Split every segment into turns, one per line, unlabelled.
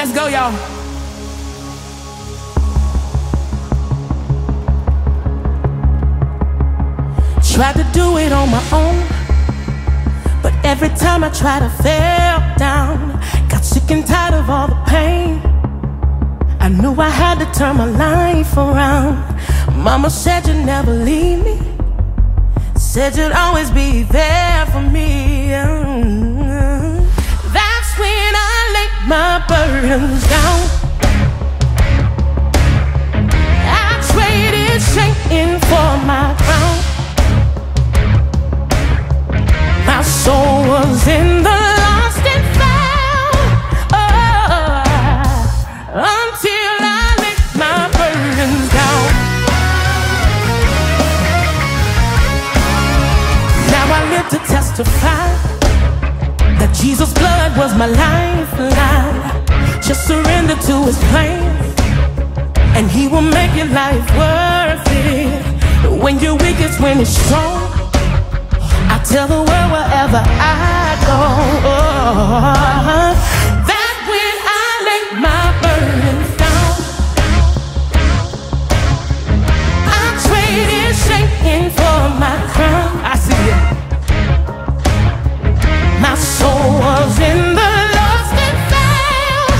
Let's go, y'all. Tried to do it on my own, but every time I tried I fell down. Got sick and tired of all the pain. I knew I had to turn my life around. Mama said you'd never leave me, said you'd always be there for me. That's when I laid my burdens down. I traded shame for my crown. My soul was in the lost and found, until I laid my burdens down. Now I live to testify that Jesus' blood was my lifeline. Just surrender to His plan, and He will make your life worth it. When you're weak, it's when you're strong. I tell the world wherever I go, that when I lay my burdens down, I traded shame for my crown. I see it. My soul was in the lost and found,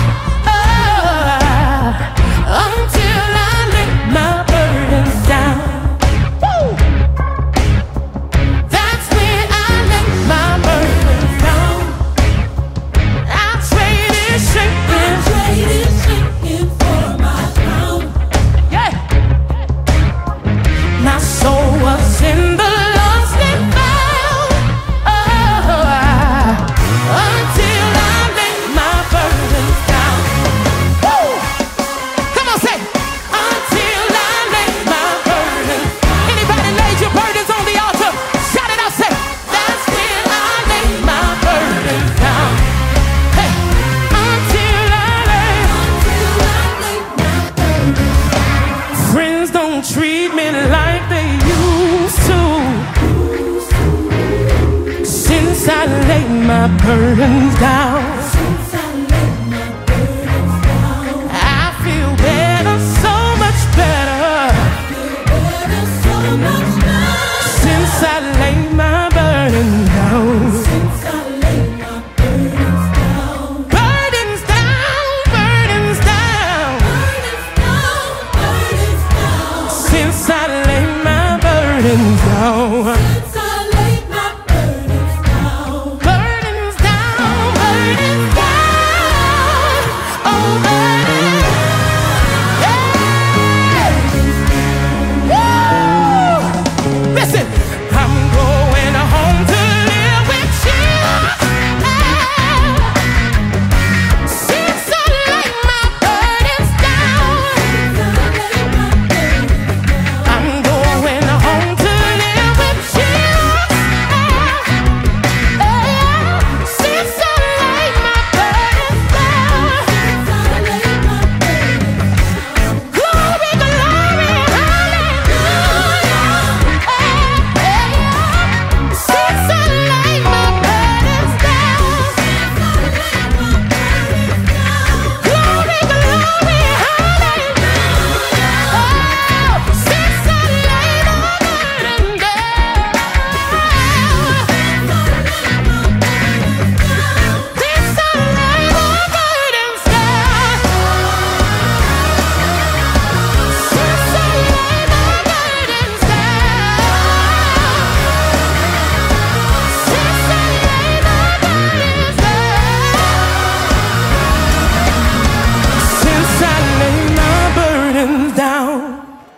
until I laid my burdens down. Treat me like they used to, since I laid my burdens down.